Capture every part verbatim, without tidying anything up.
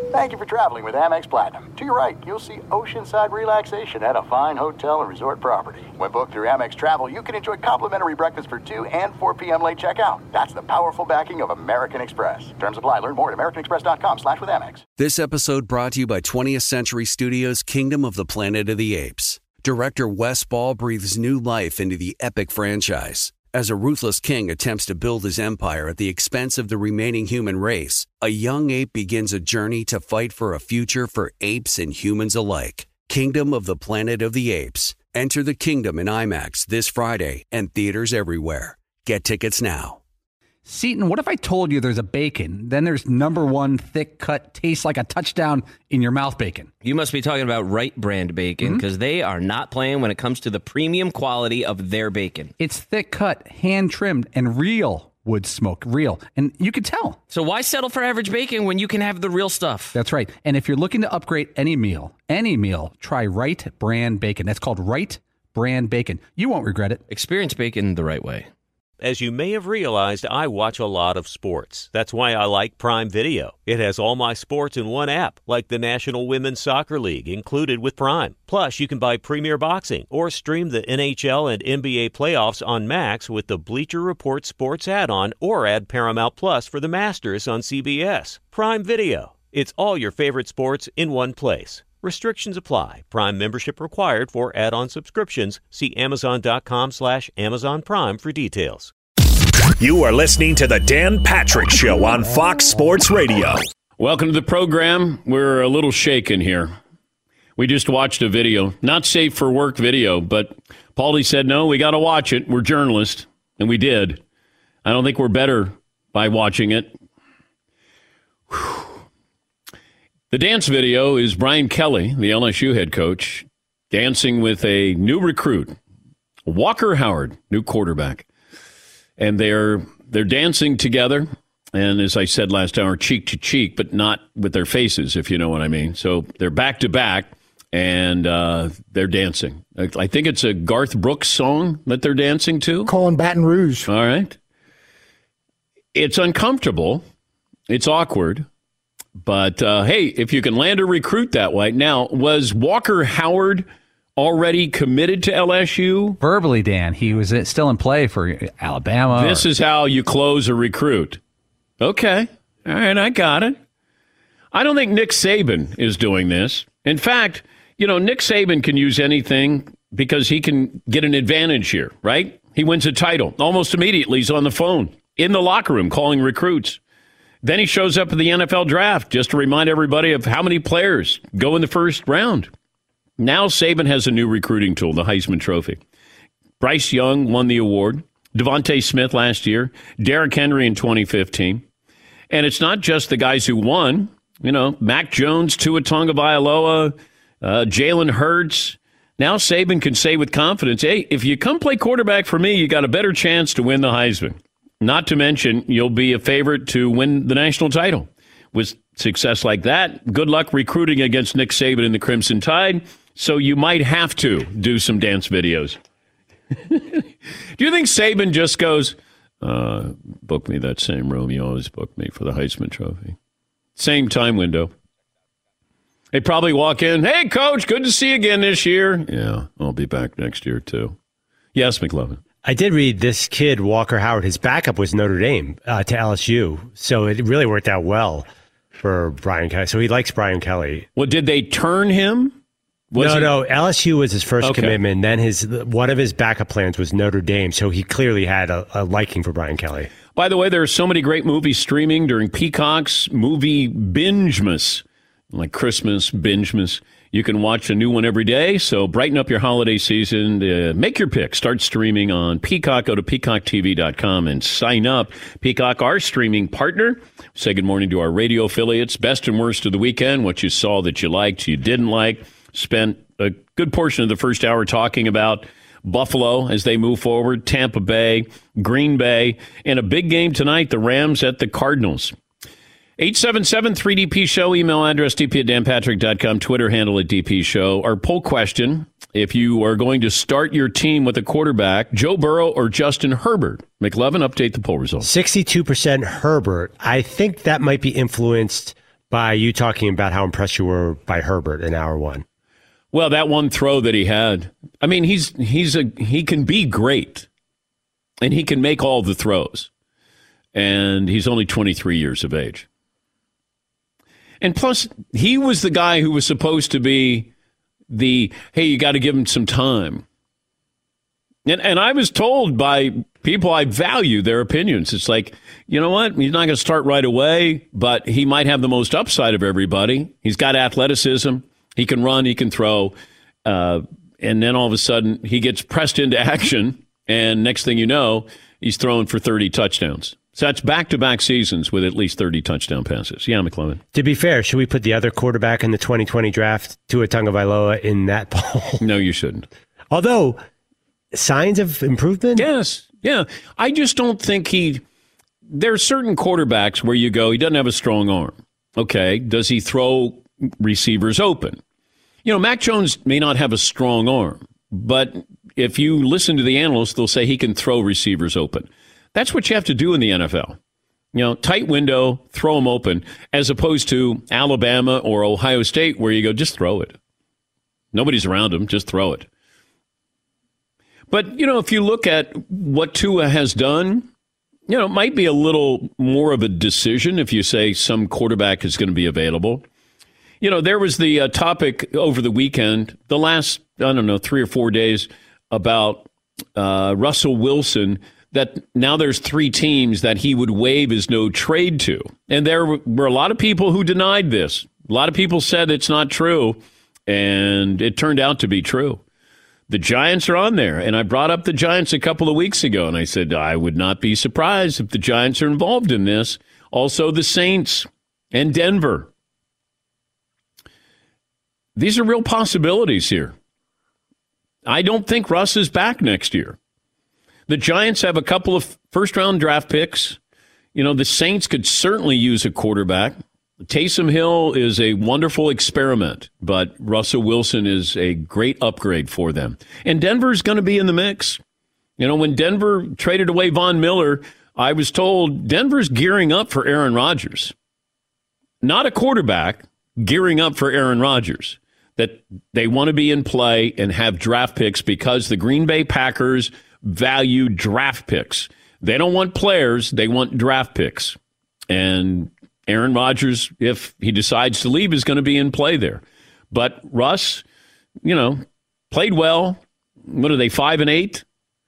Thank you for traveling with Amex Platinum. To your right, you'll see oceanside relaxation at a fine hotel and resort property. When booked through Amex Travel, you can enjoy complimentary breakfast for two and four p.m. late checkout. That's the powerful backing of American Express. Terms apply. Learn more at americanexpress.com slash with Amex. This episode brought to you by twentieth Century Studios' Kingdom of the Planet of the Apes. Director Wes Ball breathes new life into the epic franchise. As a ruthless king attempts to build his empire at the expense of the remaining human race, a young ape begins a journey to fight for a future for apes and humans alike. Kingdom of the Planet of the Apes. Enter the kingdom in IMAX this Friday and theaters everywhere. Get tickets now. Seton, what if I told you there's a bacon, then there's number one thick cut, tastes like a touchdown in your mouth bacon? You must be talking about Wright brand bacon, because mm-hmm. they are not playing when it comes to the premium quality of their bacon. It's thick cut, hand trimmed, and real wood smoke. Real. And you can tell. So why settle for average bacon when you can have the real stuff? That's right. And if you're looking to upgrade any meal, any meal, try Wright brand bacon. That's called Wright brand bacon. You won't regret it. Experience bacon the right way. As you may have realized, I watch a lot of sports. That's why I like Prime Video. It has all my sports in one app, like the National Women's Soccer League, included with Prime. Plus, you can buy Premier Boxing or stream the N H L and N B A playoffs on Max with the Bleacher Report Sports add-on, or add Paramount Plus for the Masters on C B S. Prime Video. It's all your favorite sports in one place. Restrictions apply. Prime membership required for add-on subscriptions. See Amazon.com slash Amazon Prime for details. You are listening to the Dan Patrick Show on Fox Sports Radio. Welcome to the program. We're a little shaken here. We just watched a video, not safe for work video, but Paulie said, no, we got to watch it. We're journalists, and we did. I don't think we're better by watching it. Whew. The dance video is Brian Kelly, the L S U head coach, dancing with a new recruit, Walker Howard, new quarterback. And they're they're dancing together, and as I said last hour, cheek to cheek, but not with their faces, if you know what I mean. So they're back to back, and uh, they're dancing. I think it's a Garth Brooks song that they're dancing to. Calling Baton Rouge. All right. It's uncomfortable. It's awkward. But, uh, hey, if you can land a recruit that way. Now, was Walker Howard already committed to L S U? Verbally, Dan. He was still in play for Alabama. This or... is how you close a recruit. Okay. All right, I got it. I don't think Nick Saban is doing this. In fact, you know, Nick Saban can use anything because he can get an advantage here, right? He wins a title. Almost immediately, he's on the phone, in the locker room, calling recruits. Then he shows up at the N F L draft just to remind everybody of how many players go in the first round. Now Saban has a new recruiting tool, the Heisman Trophy. Bryce Young won the award. Devontae Smith last year. Derrick Henry in twenty fifteen. And it's not just the guys who won. You know, Mac Jones, Tua Tagovailoa, uh, Jalen Hurts. Now Saban can say with confidence, hey, if you come play quarterback for me, you got a better chance to win the Heisman. Not to mention, you'll be a favorite to win the national title. With success like that, good luck recruiting against Nick Saban and the Crimson Tide, so you might have to do some dance videos. Do you think Saban just goes, uh, book me that same room you always book me for the Heisman Trophy? Same time window. They probably walk in, hey, Coach, good to see you again this year. Yeah, I'll be back next year, too. Yes, McLovin. I did read this kid, Walker Howard, his backup was Notre Dame uh, to L S U. So it really worked out well for Brian Kelly. So he likes Brian Kelly. Well, did they turn him? Was no, he... no. L S U was his first okay. commitment. Then his one of his backup plans was Notre Dame. So he clearly had a, a liking for Brian Kelly. By the way, there are so many great movies streaming during Peacock's movie Bingemas, like Christmas Bingemas. You can watch a new one every day, so brighten up your holiday season. Uh, make your pick. Start streaming on Peacock. Go to peacock t v dot com and sign up. Peacock, our streaming partner. Say good morning to our radio affiliates. Best and worst of the weekend, what you saw that you liked, you didn't like. Spent a good portion of the first hour talking about Buffalo as they move forward, Tampa Bay, Green Bay, and a big game tonight, the Rams at the Cardinals. eight seven seven three D P show, email address d p at dan patrick dot com, Twitter handle at D P show. Our poll question, if you are going to start your team with a quarterback, Joe Burrow or Justin Herbert? McLovin, update the poll results. sixty-two percent Herbert. I think that might be influenced by you talking about how impressed you were by Herbert in hour one. Well, that one throw that he had. I mean, he's he's a he can be great, and he can make all the throws, and he's only twenty-three years of age. And plus, he was the guy who was supposed to be the, hey, you got to give him some time. And and I was told by people I value their opinions. It's like, you know what? He's not going to start right away, but he might have the most upside of everybody. He's got athleticism. He can run. He can throw. Uh, and then all of a sudden, he gets pressed into action. And next thing you know, he's throwing for thirty touchdowns. So that's back-to-back seasons with at least thirty touchdown passes. Yeah, McClellan. To be fair, should we put the other quarterback in the twenty twenty draft, Tua Tagovailoa, in that poll? No, you shouldn't. Although, signs of improvement? Yes. Yeah. I just don't think he... There are certain quarterbacks where you go, he doesn't have a strong arm. Okay. Does he throw receivers open? You know, Mac Jones may not have a strong arm, but if you listen to the analysts, they'll say he can throw receivers open. That's what you have to do in the N F L. You know, tight window, throw them open, as opposed to Alabama or Ohio State where you go, just throw it. Nobody's around him, just throw it. But, you know, if you look at what Tua has done, you know, it might be a little more of a decision if you say some quarterback is going to be available. You know, there was the uh, topic over the weekend, the last, I don't know, three or four days about uh, Russell Wilson, that now there's three teams that he would waive his no trade to. And there were a lot of people who denied this. A lot of people said it's not true, and it turned out to be true. The Giants are on there, and I brought up the Giants a couple of weeks ago, and I said I would not be surprised if the Giants are involved in this. Also the Saints and Denver. These are real possibilities here. I don't think Russ is back next year. The Giants have a couple of first-round draft picks. You know, the Saints could certainly use a quarterback. Taysom Hill is a wonderful experiment, but Russell Wilson is a great upgrade for them. And Denver's going to be in the mix. You know, when Denver traded away Von Miller, I was told Denver's gearing up for Aaron Rodgers. Not a quarterback, gearing up for Aaron Rodgers. That they want to be in play and have draft picks because the Green Bay Packers value draft picks. They don't want players, they want draft picks. And Aaron Rodgers, if he decides to leave, is going to be in play there. But Russ, you know, played well. What are they, five and eight?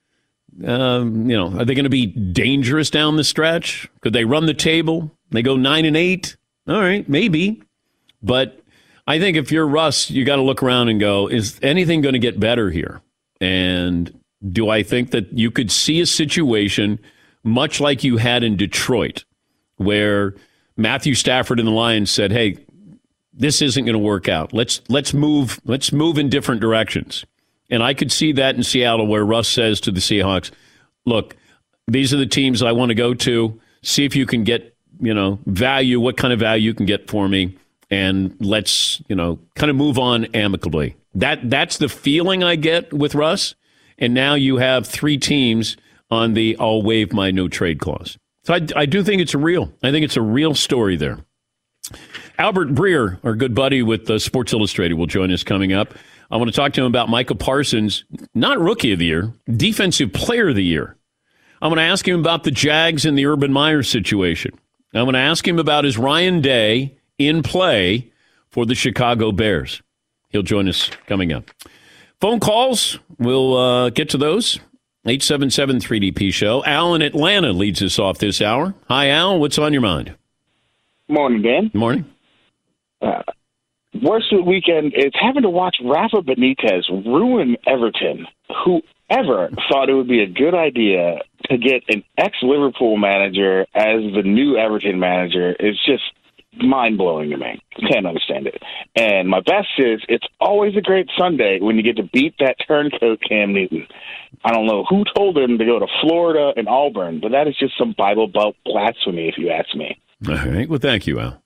Um, you know, are they going to be dangerous down the stretch? Could they run the table? They go nine and eight? All right, maybe. But I think if you're Russ, you got to look around and go, is anything going to get better here? And do I think that you could see a situation much like you had in Detroit where Matthew Stafford and the Lions said, hey, this isn't going to work out. Let's let's move let's move in different directions. And I could see that in Seattle where Russ says to the Seahawks, look, these are the teams I want to go to. See if you can get, you know, value, what kind of value you can get for me. And let's, you know, kind of move on amicably. That that's the feeling I get with Russ. And now you have three teams on the I'll waive my no trade clause. So I, I do think it's a real. I think it's a real story there. Albert Breer, our good buddy with uh, Sports Illustrated, will join us coming up. I want to talk to him about Micah Parsons, not Rookie of the Year, Defensive Player of the Year. I'm going to ask him about the Jags and the Urban Meyer situation. I'm going to ask him about his Ryan Day in play for the Chicago Bears. He'll join us coming up. Phone calls, we'll uh, get to those. eight seven seven three D P show. Al in Atlanta leads us off this hour. Hi, Al. What's on your mind? Morning, Dan. Morning. Uh, worst of the weekend is having to watch Rafa Benitez ruin Everton. Whoever thought it would be a good idea to get an ex-Liverpool manager as the new Everton manager is just mind-blowing to me. Can't understand it. And my best is it's always a great Sunday when you get to beat that turncoat Cam Newton. I don't know who told him to go to Florida and Auburn, but that is just some Bible Belt blasphemy if you ask me. All right. Well, thank you, Al.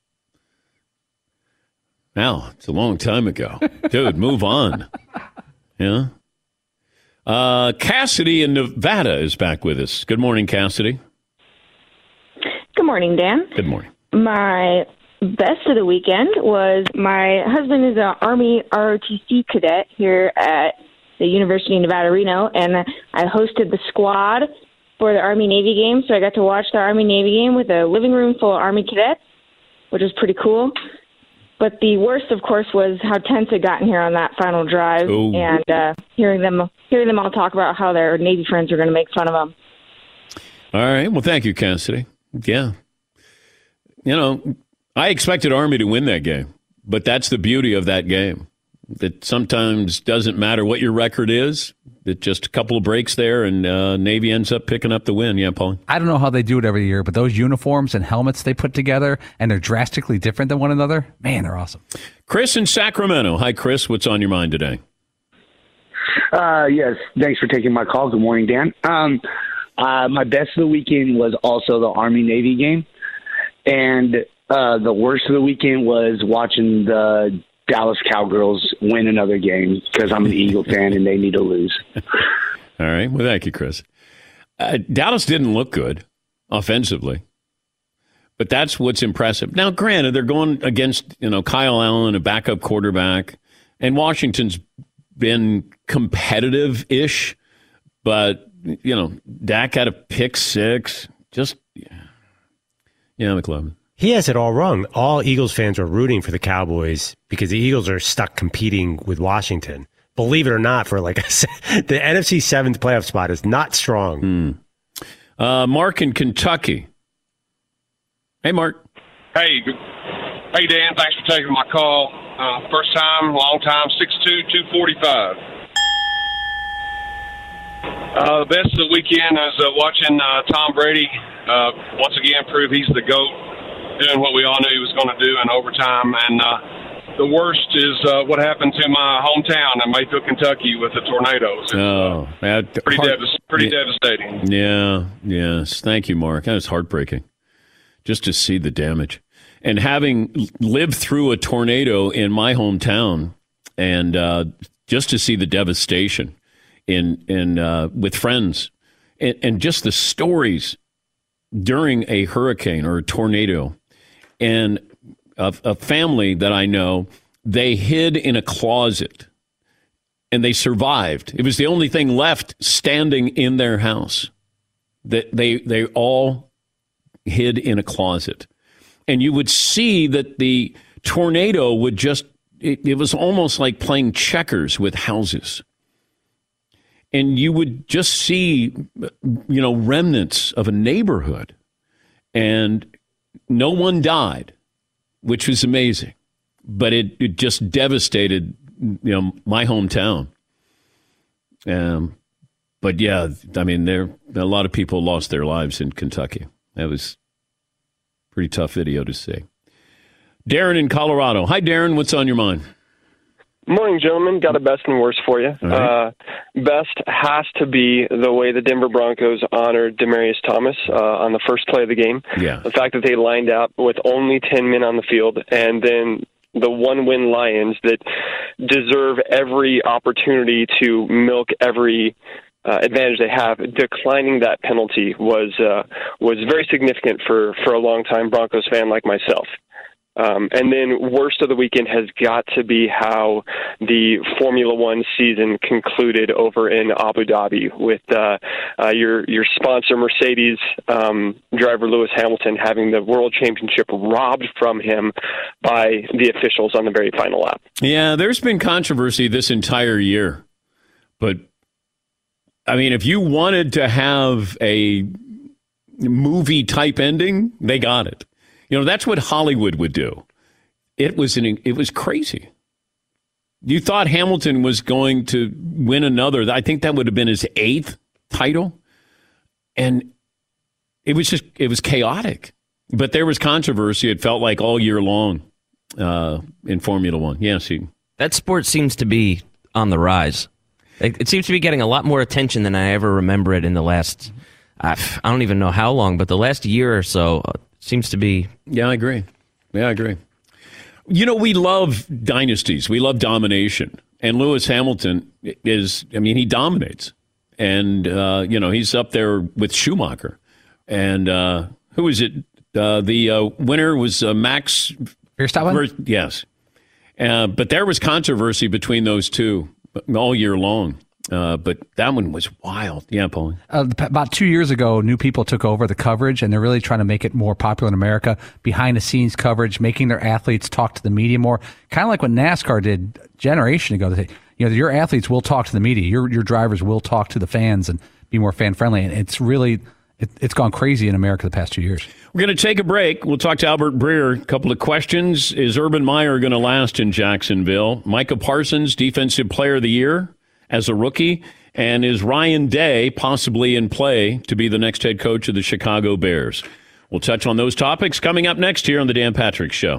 Al, it's a long time ago. Dude, move on. Yeah. Uh, Cassidy in Nevada is back with us. Good morning, Cassidy. Good morning, Dan. Good morning. My best of the weekend was my husband is an Army R O T C cadet here at the University of Nevada, Reno, and I hosted the squad for the Army-Navy game, so I got to watch the Army-Navy game with a living room full of Army cadets, which was pretty cool. But the worst, of course, was how tense it got in here on that final drive, Ooh. and uh, hearing them hearing them all talk about how their Navy friends are going to make fun of them. All right. Well, thank you, Cassidy. Yeah. You know, I expected Army to win that game, but that's the beauty of that game. That sometimes doesn't matter what your record is. It just a couple of breaks there, and uh, Navy ends up picking up the win. Yeah, Paul? I don't know how they do it every year, but those uniforms and helmets they put together, and they're drastically different than one another, man, they're awesome. Chris in Sacramento. Hi, Chris. What's on your mind today? Uh, yes, thanks for taking my call. Good morning, Dan. Um, uh, my best of the weekend was also the Army-Navy game, and uh, the worst of the weekend was watching the Dallas Cowgirls win another game because I'm an Eagle fan and they need to lose. All right. Well, thank you, Chris. Uh, Dallas didn't look good offensively, but that's what's impressive. Now, granted, they're going against, you know, Kyle Allen, a backup quarterback, and Washington's been competitive-ish, but, you know, Dak had a pick six. Just, yeah, yeah McLovin. He has it all wrong. All Eagles fans are rooting for the Cowboys because the Eagles are stuck competing with Washington. Believe it or not, for like a, the N F C seventh playoff spot is not strong. Mm. Uh, Mark in Kentucky. Hey, Mark. Hey, hey, Dan. Thanks for taking my call. Uh, first time, long time, six two, two forty-five. Uh, the best of the weekend is uh, watching uh, Tom Brady uh, once again prove he's the GOAT. Doing what we all knew he was going to do in overtime. And uh, the worst is uh, what happened to my hometown in Mayfield, Kentucky with the tornadoes. Oh, uh, pretty, heart- devas- pretty yeah. devastating. Yeah, yes. Thank you, Mark. That was heartbreaking just to see the damage. And having lived through a tornado in my hometown and uh, just to see the devastation in, in uh, with friends and, and just the stories during a hurricane or a tornado. And a, a family that I know, they hid in a closet and they survived. It was the only thing left standing in their house. That they they all hid in a closet. And you would see that the tornado would just, it, it was almost like playing checkers with houses. And you would just see, you know, remnants of a neighborhood. And no one died, which was amazing. But it, it just devastated, you know, my hometown. Um, but yeah, I mean, there a lot of people lost their lives in Kentucky. That was a pretty tough video to see. Darren in Colorado. Hi, Darren. What's on your mind? Morning, gentlemen. Got a best and worst for you. Right. Uh, best has to be the way the Denver Broncos honored Demaryius Thomas uh, on the first play of the game. Yeah. The fact that they lined up with only ten men on the field, and then the one-win Lions that deserve every opportunity to milk every uh, advantage they have. Declining that penalty was uh, was very significant for, for a long-time Broncos fan like myself. Um, and then worst of the weekend has got to be how the Formula One season concluded over in Abu Dhabi with uh, uh, your your sponsor Mercedes um, driver Lewis Hamilton having the world championship robbed from him by the officials on the very final lap. Yeah, there's been controversy this entire year. But, I mean, if you wanted to have a movie-type ending, they got it. You know, that's what Hollywood would do. It was an, it was crazy. You thought Hamilton was going to win another. I think that would have been his eighth title. And it was just, it was chaotic. But there was controversy, it felt like, all year long uh, in Formula One. Yeah, see. That sport seems to be on the rise. It, it seems to be getting a lot more attention than I ever remember it in the last, I, I don't even know how long, but the last year or so seems to be. Yeah, I agree. Yeah, I agree. You know, we love dynasties. We love domination. And Lewis Hamilton is, I mean, he dominates. And, uh, you know, he's up there with Schumacher. And uh, who is it? Uh, the uh, winner was uh, Max Verstappen? Yes. Uh, but there was controversy between those two all year long. Uh, but that one was wild. Yeah, Paulie. Uh, about two years ago, new people took over the coverage, and they're really trying to make it more popular in America. Behind-the-scenes coverage, making their athletes talk to the media more. Kind of like what NASCAR did a generation ago. They, you know, your athletes will talk to the media. Your your drivers will talk to the fans and be more fan-friendly. And it's really it, it's gone crazy in America the past two years. We're going to take a break. We'll talk to Albert Breer. A couple of questions. Is Urban Meyer going to last in Jacksonville? Micah Parsons, Defensive Player of the Year as a rookie, and is Ryan Day possibly in play to be the next head coach of the Chicago Bears? We'll touch on those topics coming up next here on the Dan Patrick Show.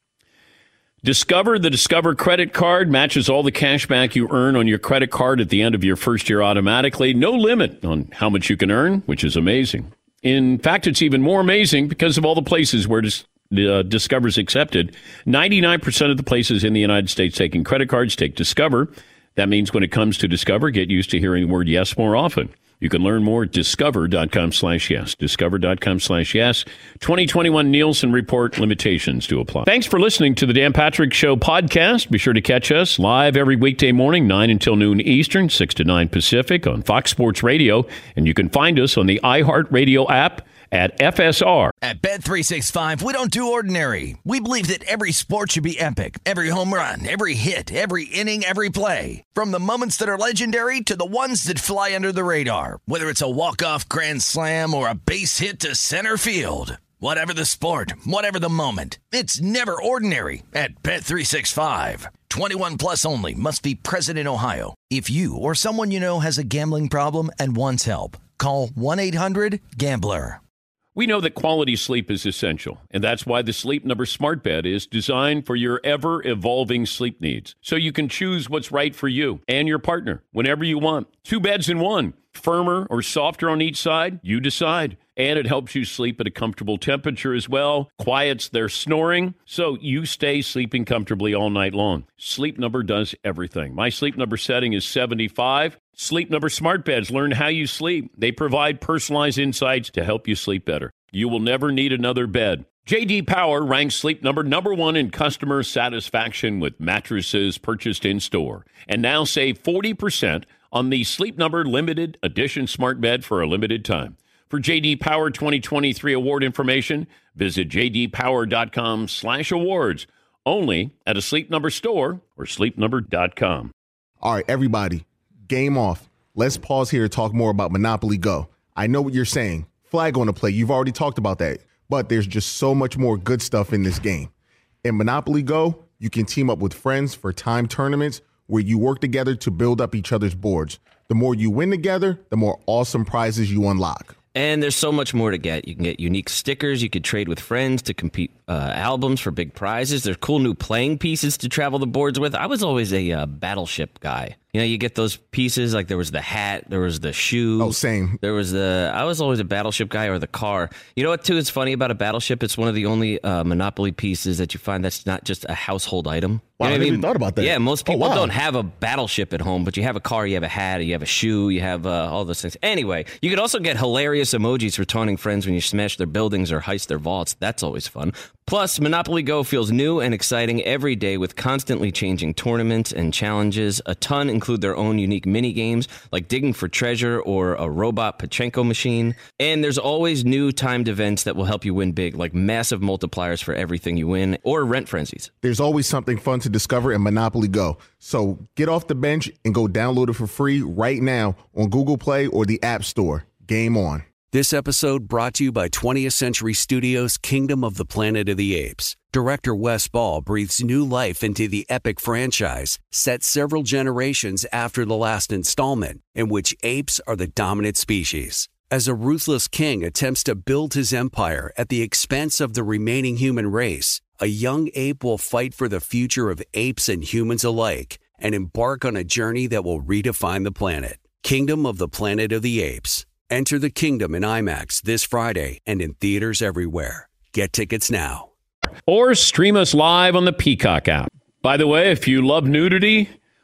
Discover, the Discover credit card matches all the cash back you earn on your credit card at the end of your first year automatically. No limit on how much you can earn, which is amazing. In fact, it's even more amazing because of all the places where dis- uh, Discover's accepted. ninety-nine percent of the places in the United States taking credit cards take Discover. That means when it comes to Discover, get used to hearing the word yes more often. You can learn more at discover.com slash yes. Discover.com slash yes. twenty twenty-one Nielsen Report, limitations to apply. Thanks for listening to the Dan Patrick Show podcast. Be sure to catch us live every weekday morning, nine until noon Eastern, six to nine Pacific on Fox Sports Radio. And you can find us on the iHeartRadio app at F S R. At Bet three sixty-five, we don't do ordinary. We believe that every sport should be epic. Every home run, every hit, every inning, every play. From the moments that are legendary to the ones that fly under the radar. Whether it's a walk-off grand slam or a base hit to center field. Whatever the sport, whatever the moment, it's never ordinary at Bet three sixty-five. twenty-one plus only. Must be present in Ohio. If you or someone you know has a gambling problem and wants help, call one eight hundred gambler. We know that quality sleep is essential, and that's why the Sleep Number Smart Bed is designed for your ever-evolving sleep needs, so you can choose what's right for you and your partner whenever you want. Two beds in one, firmer or softer on each side, you decide. And it helps you sleep at a comfortable temperature as well, quiets their snoring, so you stay sleeping comfortably all night long. Sleep Number does everything. My Sleep Number setting is seventy-five. Sleep Number Smart Beds learn how you sleep. They provide personalized insights to help you sleep better. You will never need another bed. J D Power ranks Sleep Number number one in customer satisfaction with mattresses purchased in-store. And now save forty percent on the Sleep Number Limited Edition Smart Bed for a limited time. For J D Power twenty twenty-three award information, visit jdpower.com slash awards. Only at a Sleep Number store or sleep number dot com. All right, everybody, game off. Let's pause here to talk more about Monopoly Go. I know what you're saying. Flag on the play. You've already talked about that. But there's just so much more good stuff in this game. In Monopoly Go, you can team up with friends for time tournaments where you work together to build up each other's boards. The more you win together, the more awesome prizes you unlock. And there's so much more to get. You can get unique stickers. You could trade with friends to compete uh, albums for big prizes. There's cool new playing pieces to travel the boards with. I was always a uh, Battleship guy. You know, you get those pieces, like there was the hat, there was the shoe. Oh, same. There was the, I was always a Battleship guy, or the car. You know what, too, is funny about a Battleship? It's one of the only uh, Monopoly pieces that you find that's not just a household item. Wow, you know I what never I mean? even thought about that. Yeah, most people oh, wow. don't have a Battleship at home, but you have a car, you have a hat, you have a shoe, you have uh, all those things. Anyway, you could also get hilarious emojis for taunting friends when you smash their buildings or heist their vaults. That's always fun. Plus, Monopoly Go feels new and exciting every day with constantly changing tournaments and challenges. A ton include their own unique mini games like digging for treasure or a robot Pachinko machine. And there's always new timed events that will help you win big, like massive multipliers for everything you win or rent frenzies. There's always something fun to discover in Monopoly Go. So get off the bench and go download it for free right now on Google Play or the App Store. Game on. This episode brought to you by twentieth Century Studios' Kingdom of the Planet of the Apes. Director Wes Ball breathes new life into the epic franchise, set several generations after the last installment, in which apes are the dominant species. As a ruthless king attempts to build his empire at the expense of the remaining human race, a young ape will fight for the future of apes and humans alike and embark on a journey that will redefine the planet. Kingdom of the Planet of the Apes. Enter the kingdom in IMAX this Friday and in theaters everywhere. Get tickets now. Or stream us live on the Peacock app. By the way, if you love nudity,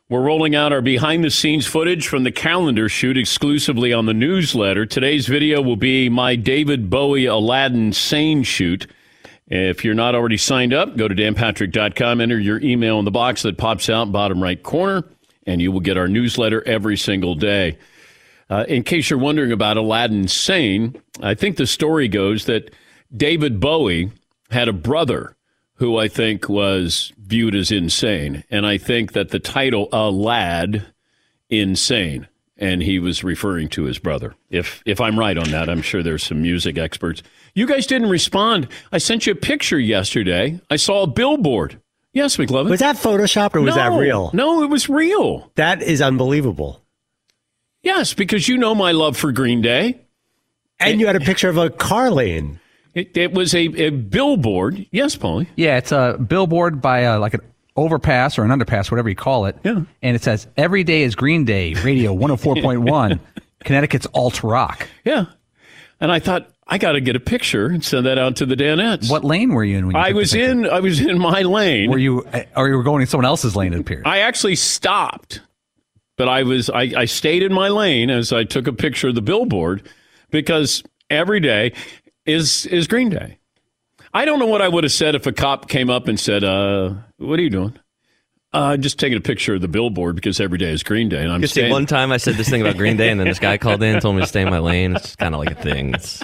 We're rolling out our behind-the-scenes footage from the calendar shoot exclusively on the newsletter. Today's video will be my David Bowie Aladdin Sane shoot. If you're not already signed up, go to dan patrick dot com, enter your email in the box that pops out bottom right corner, and you will get our newsletter every single day. Uh, in case you're wondering about Aladdin Sane, I think the story goes that David Bowie had a brother who I think was viewed as insane. And I think that the title, Alad Insane, and he was referring to his brother. If if I'm right on that, I'm sure there's some music experts. You guys didn't respond. I sent you a picture yesterday. I saw a billboard. Yes, McLovin. Was that Photoshopped or was no, that real? No, it was real. That is unbelievable. Yes, because you know my love for Green Day. And it, you had a picture of a car lane. It, it was a, a billboard. Yes, Paulie. Yeah, it's a billboard by uh, like an overpass or an underpass, whatever you call it. Yeah. And it says, "Every day is Green Day, Radio one oh four point one, Connecticut's alt rock." Yeah. And I thought, I got to get a picture and send that out to the Danettes. What lane were you in when you I was in I was in my lane. Were you, or you were going in someone else's lane, it appeared? I actually stopped, but I was I, I stayed in my lane as I took a picture of the billboard because every day is is Green Day. I don't know what I would have said if a cop came up and said, uh, what are you doing? Uh, just taking a picture of the billboard because every day is Green Day. And I'm just staying. One time I said this thing about Green Day, and then this guy called in and told me to stay in my lane. It's kind of like a thing. It's...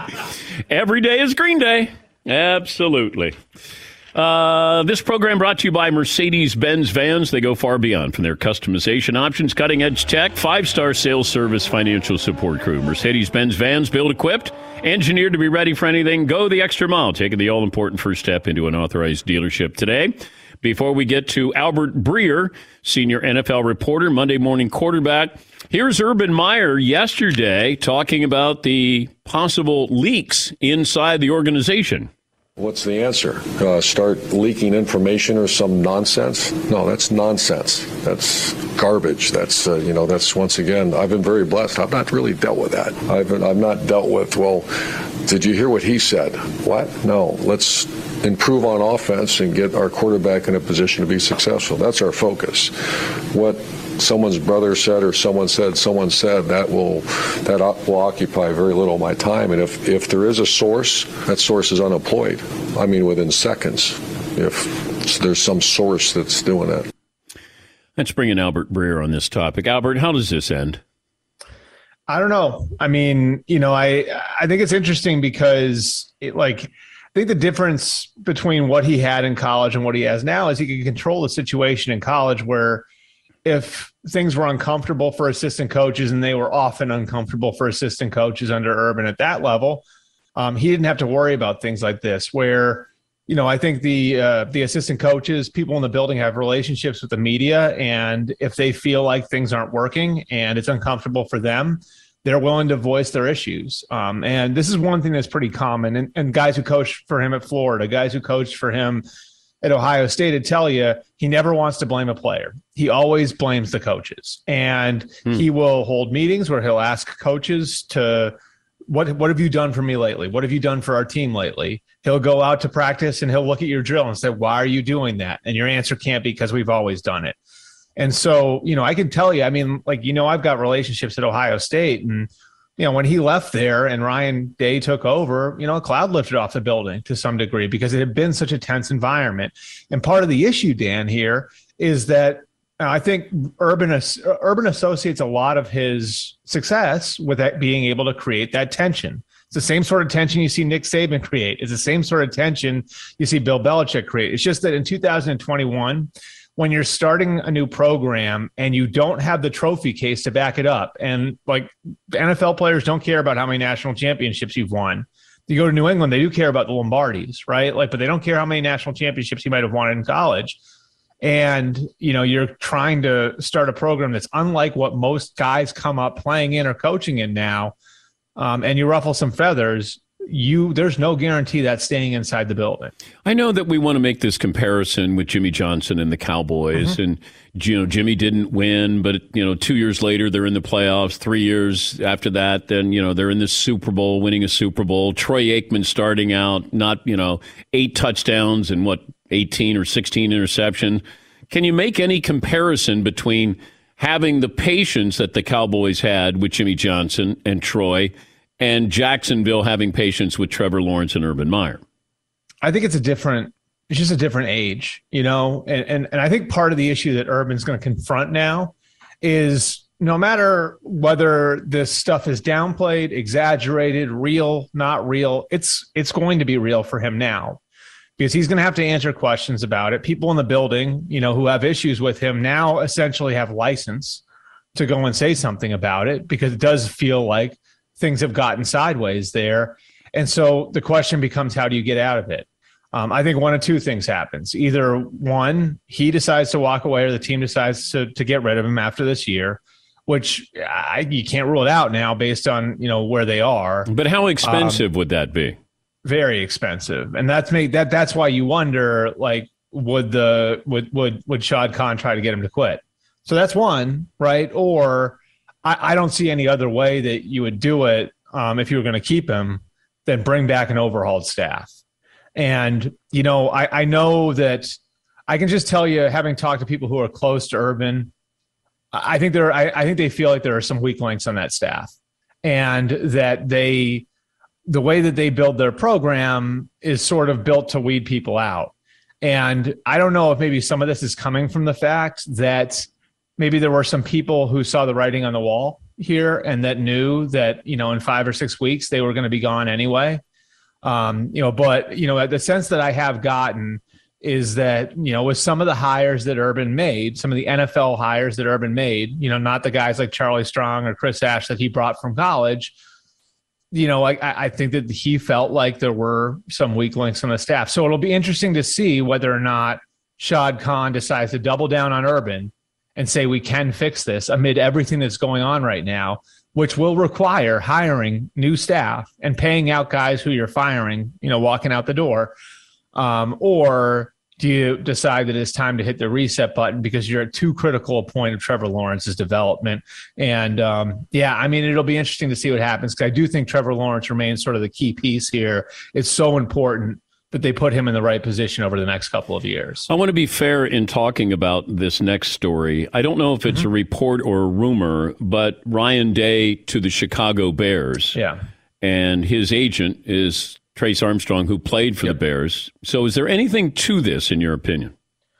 Every day is Green Day. Absolutely. Uh, this program brought to you by Mercedes-Benz Vans. They go far beyond from their customization options, cutting-edge tech, five-star sales service, financial support crew. Mercedes-Benz Vans, built equipped, engineered to be ready for anything. Go the extra mile, taking the all-important first step into an authorized dealership today. Before we get to Albert Breer, senior N F L reporter, Monday morning quarterback, here's Urban Meyer yesterday talking about the possible leaks inside the organization. What's the answer? Uh, start leaking information or some nonsense? No, that's nonsense. That's garbage. That's, uh, you know, that's once again, I've been very blessed. I've not really dealt with that. I've, been, I've not dealt with, well, did you hear what he said? What? No, let's improve on offense and get our quarterback in a position to be successful. That's our focus. What someone's brother said or someone said someone said that will that will occupy very little of my time. And if if there is a source, that source is unemployed. I mean, within seconds, if there's some source that's doing that. Let's bring in Albert Breer on this topic. Albert, how does this end? I don't know. I mean, you know, I I think it's interesting because it like. I think the difference between what he had in college and what he has now is he can control the situation in college where if things were uncomfortable for assistant coaches, and they were often uncomfortable for assistant coaches under Urban at that level, um, he didn't have to worry about things like this where, you know, I think the uh, the assistant coaches, people in the building have relationships with the media, and if they feel like things aren't working and it's uncomfortable for them, they're willing to voice their issues. Um, and this is one thing that's pretty common. And, and guys who coached for him at Florida, guys who coached for him at Ohio State would tell you he never wants to blame a player. He always blames the coaches. And hmm. he will hold meetings where he'll ask coaches to, what, what have you done for me lately? What have you done for our team lately? He'll go out to practice and he'll look at your drill and say, why are you doing that? And your answer can't be because we've always done it. And so, you know, I can tell you, I mean, like, you know, I've got relationships at Ohio State, and, you know, when he left there and Ryan Day took over, you know, a cloud lifted off the building to some degree because it had been such a tense environment. And part of the issue, Dan, here is that uh, I think Urban, Urban associates a lot of his success with that being able to create that tension. It's the same sort of tension you see Nick Saban create. It's the same sort of tension you see Bill Belichick create. It's just that in two thousand twenty-one, when you're starting a new program and you don't have the trophy case to back it up, and like N F L players don't care about how many national championships you've won. You go to New England, they do care about the Lombardis, right? Like, but they don't care how many national championships you might have won in college. And, you know, you're trying to start a program that's unlike what most guys come up playing in or coaching in now. Um, and you ruffle some feathers. You there's no guarantee that's staying inside the building. I know that we want to make this comparison with Jimmy Johnson and the Cowboys, mm-hmm. and you know Jimmy didn't win, but you know two years later they're in the playoffs. Three years after that, then you know they're in the Super Bowl, winning a Super Bowl. Troy Aikman starting out, not you know eight touchdowns and what eighteen or sixteen interceptions. can you make any comparison between having the patience that the Cowboys had with Jimmy Johnson and Troy and Jacksonville having patience with Trevor Lawrence and Urban Meyer? I think it's a different, it's just a different age, you know, and, and, and I think part of the issue that Urban's going to confront now is no matter whether this stuff is downplayed, exaggerated, real, not real, it's, it's going to be real for him now. Because he's going to have to answer questions about it. People in the building, you know, who have issues with him now essentially have license to go and say something about it, because it does feel like things have gotten sideways there. And so the question becomes, how do you get out of it? Um, I think one of two things happens. Either one, he decides to walk away, or the team decides to, to get rid of him after this year, which I, you can't rule it out now based on, you know, where they are. But how expensive um, would that be? Very expensive, and that's made that that's why you wonder, like, would the would would would Shad Khan try to get him to quit? So that's one, right? Or I, I don't see any other way that you would do it um, if you were going to keep him than bring back an overhauled staff. And you know, I, I know that I can just tell you, having talked to people who are close to Urban, I think there I, I think they feel like there are some weak links on that staff, and that they. The way that they build their program is sort of built to weed people out. And I don't know if maybe some of this is coming from the fact that maybe there were some people who saw the writing on the wall here and that knew that, you know, in five or six weeks, they were going to be gone anyway. Um, you know, but, you know, the sense that I have gotten is that, you know, with some of the hires that Urban made, some of the N F L hires that Urban made, you know, not the guys like Charlie Strong or Chris Ash that he brought from college, you know, I, I think that he felt like there were some weak links on the staff. So it'll be interesting to see whether or not Shad Khan decides to double down on Urban and say we can fix this amid everything that's going on right now, which will require hiring new staff and paying out guys who you're firing, you know, walking out the door. Um, or do you decide that it's time to hit the reset button because you're at too critical a point of Trevor Lawrence's development? And um, yeah, I mean, it'll be interesting to see what happens, because I do think Trevor Lawrence remains sort of the key piece here. It's so important that they put him in the right position over the next couple of years. I want to be fair in talking about this next story. I don't know if it's mm-hmm. a report or a rumor, but Ryan Day to the Chicago Bears. Yeah. And his agent is Trace Armstrong, who played for yep. the Bears. So is there anything to this, in your opinion?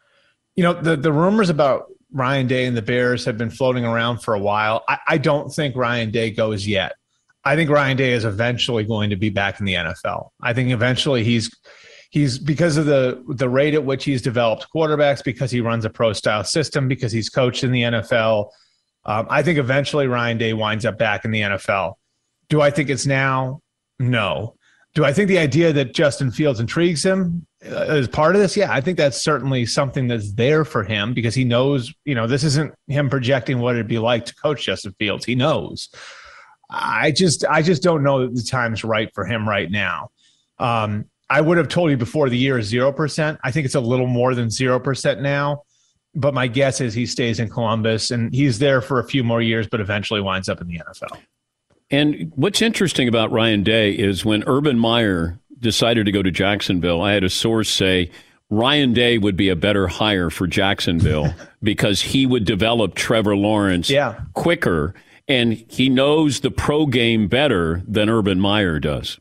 You know, the, the rumors about Ryan Day and the Bears have been floating around for a while. I, I don't think Ryan Day goes yet. I think Ryan Day is eventually going to be back in the N F L. I think eventually he's he's because of the the rate at which he's developed quarterbacks, because he runs a pro-style system, because he's coached in the N F L. Um, I think eventually Ryan Day winds up back in the N F L. Do I think it's now? No. Do I think the idea that Justin Fields intrigues him uh, as part of this? Yeah, I think that's certainly something that's there for him, because he knows, you know, this isn't him projecting what it'd be like to coach Justin Fields. He knows. I just, I just don't know that the time's right for him right now. Um, I would have told you before the year is zero percent. I think it's a little more than zero percent now, but my guess is he stays in Columbus, and he's there for a few more years, but eventually winds up in the N F L. And what's interesting about Ryan Day is when Urban Meyer decided to go to Jacksonville, I had a source say Ryan Day would be a better hire for Jacksonville because he would develop Trevor Lawrence yeah. quicker, and he knows the pro game better than Urban Meyer does.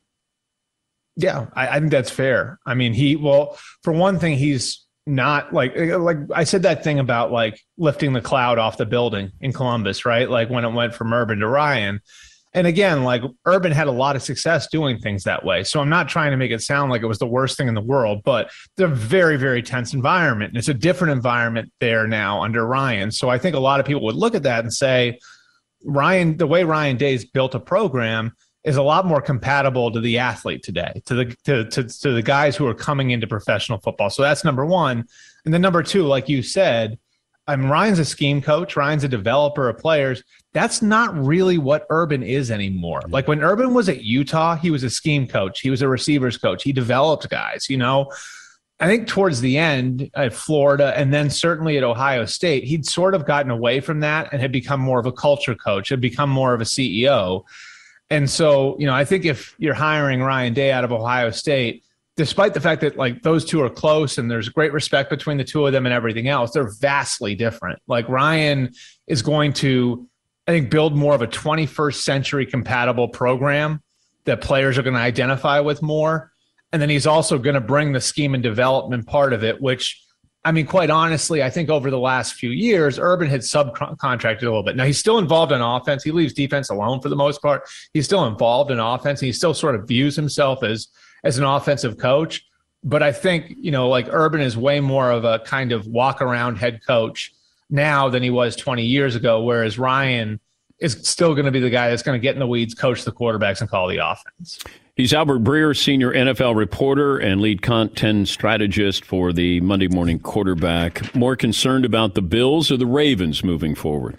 Yeah, I, I think that's fair. I mean, he, well, for one thing, he's not like, like I said that thing about like lifting the cloud off the building in Columbus, right? Like when it went from Urban to Ryan. And again, like Urban had a lot of success doing things that way. So I'm not trying to make it sound like it was the worst thing in the world, but they're a very, very tense environment. And it's a different environment there now under Ryan. So I think a lot of people would look at that and say, Ryan, the way Ryan Day's built a program is a lot more compatible to the athlete today, to the to, to, to the guys who are coming into professional football. So that's number one. And then number two, like you said, I mean, Ryan's a scheme coach. Ryan's a developer of players. That's not really what Urban is anymore. Like when Urban was at Utah, he was a scheme coach. He was a receivers coach. He developed guys, you know. I think towards the end at Florida and then certainly at Ohio State, he'd sort of gotten away from that and had become more of a culture coach, had become more of a C E O. And so, you know, I think if you're hiring Ryan Day out of Ohio State, despite the fact that like those two are close and there's great respect between the two of them and everything else, they're vastly different. Like Ryan is going to, I think, build more of a twenty-first century compatible program that players are going to identify with more. And then he's also going to bring the scheme and development part of it, which, I mean, quite honestly, I think over the last few years, Urban had subcontracted a little bit. Now, he's still involved in offense. He leaves defense alone for the most part. He's still involved in offense. And he still sort of views himself as as an offensive coach. But I think, you know, like Urban is way more of a kind of walk around head coach now than he was twenty years ago, whereas Ryan is still going to be the guy that's going to get in the weeds, coach the quarterbacks, and call the offense. He's Albert Breer, senior N F L reporter and lead content strategist for the Monday Morning Quarterback. More concerned about the Bills or the Ravens moving forward?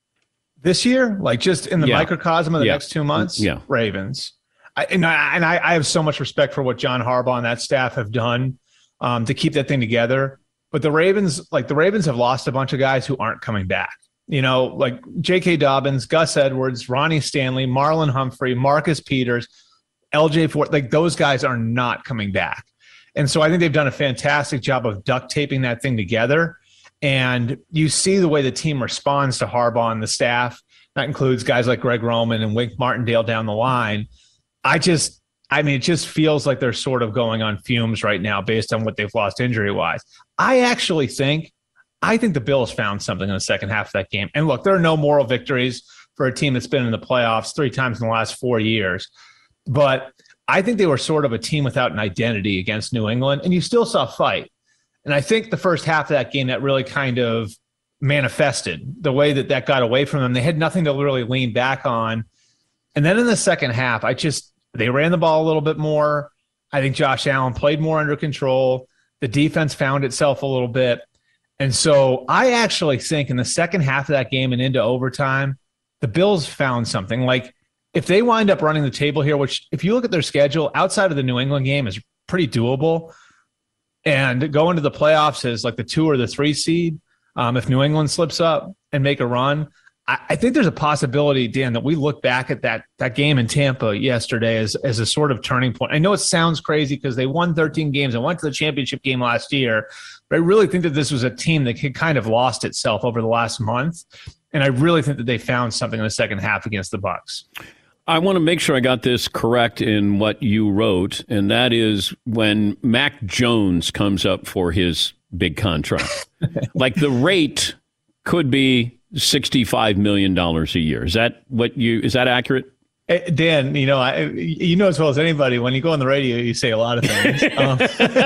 This year, like just in the Yeah. microcosm of the Yeah. next two months, Yeah. Ravens. I, and I, and I, I have so much respect for what John Harbaugh and that staff have done um, to keep that thing together. But the Ravens, like the Ravens have lost a bunch of guys who aren't coming back. You know, like J K. Dobbins, Gus Edwards, Ronnie Stanley, Marlon Humphrey, Marcus Peters, L J Ford, like those guys are not coming back. And so I think they've done a fantastic job of duct taping that thing together. And you see the way the team responds to Harbaugh and the staff. That includes guys like Greg Roman and Wink Martindale down the line. I just, I mean, it just feels like they're sort of going on fumes right now based on what they've lost injury-wise. I actually think, I think the Bills found something in the second half of that game. And look, there are no moral victories for a team that's been in the playoffs three times in the last four years. But I think they were sort of a team without an identity against New England, and you still saw fight. And I think the first half of that game that really kind of manifested the way that that got away from them. They had nothing to really lean back on. And then in the second half, I just, they ran the ball a little bit more. I think Josh Allen played more under control. The defense found itself a little bit. And so I actually think in the second half of that game and into overtime, the Bills found something. Like if they wind up running the table here, which if you look at their schedule outside of the New England game is pretty doable, and go into the playoffs as like the two or the three seed, um, if New England slips up and make a run, I, I think there's a possibility, Dan, that we look back at that that game in Tampa yesterday as, as a sort of turning point. I know it sounds crazy because they won thirteen games and went to the championship game last year, but I really think that this was a team that had kind of lost itself over the last month, and I really think that they found something in the second half against the Bucs. I want to make sure I got this correct in what you wrote, and that is when Mac Jones comes up for his big contract. Like the rate could be sixty-five million dollars a year. Is that what you, is that accurate? Dan, you know, I, you know as well as anybody, when you go on the radio, you say a lot of things. Um,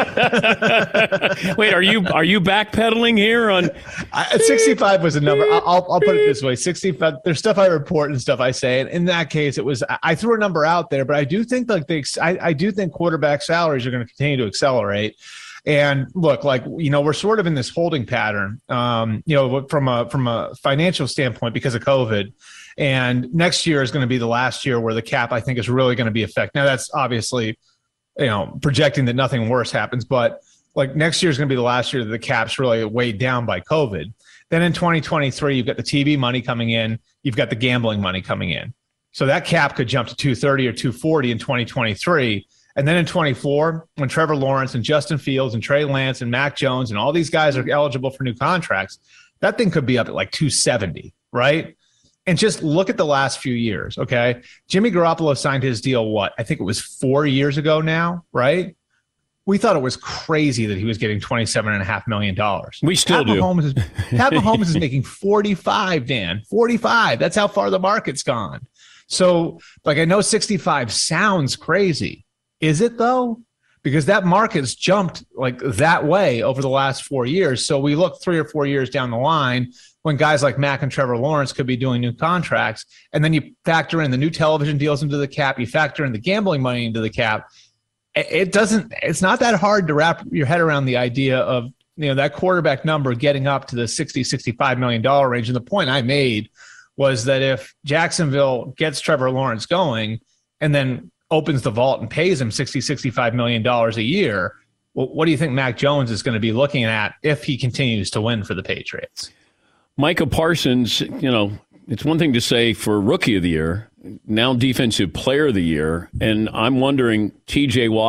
Wait, are you are you backpedaling here on? I, sixty-five was a number. I'll I'll put it this way: sixty-five. There's stuff I report and stuff I say. And in that case, it was I threw a number out there, but I do think like the I, I do think quarterback salaries are going to continue to accelerate. And look, like, you know, we're sort of in this holding pattern, um, you know, from a from a financial standpoint because of COVID. And next year is going to be the last year where the cap, I think, is really going to be affected. Now, that's obviously, you know, projecting that nothing worse happens. But like next year is going to be the last year that the cap's really weighed down by COVID. Then in twenty twenty-three, you've got the T V money coming in. You've got the gambling money coming in. So that cap could jump to two thirty or two forty in twenty twenty-three. And then in twenty-four, when Trevor Lawrence and Justin Fields and Trey Lance and Mac Jones and all these guys are eligible for new contracts, that thing could be up at like two seventy, right? And just look at the last few years, okay? Jimmy Garoppolo signed his deal, what? I think it was four years ago now, right? We thought it was crazy that he was getting twenty-seven point five million dollars. We still Pat do. Mahomes is, Pat Mahomes is making forty-five, Dan. forty-five. That's how far the market's gone. So, like, I know sixty-five sounds crazy. Is it, though? Because that market's jumped like that way over the last four years. So we look three or four years down the line when guys like Mac and Trevor Lawrence could be doing new contracts. And then you factor in the new television deals into the cap. You factor in the gambling money into the cap. It doesn't, it's not that hard to wrap your head around the idea of, you know, that quarterback number getting up to the sixty, sixty-five million dollars range. And the point I made was that if Jacksonville gets Trevor Lawrence going and then opens the vault and pays him sixty, sixty-five million dollars a year, well, what do you think Mac Jones is going to be looking at if he continues to win for the Patriots? Micah Parsons, you know, it's one thing to say for Rookie of the Year, now Defensive Player of the Year, and I'm wondering, T J Watt,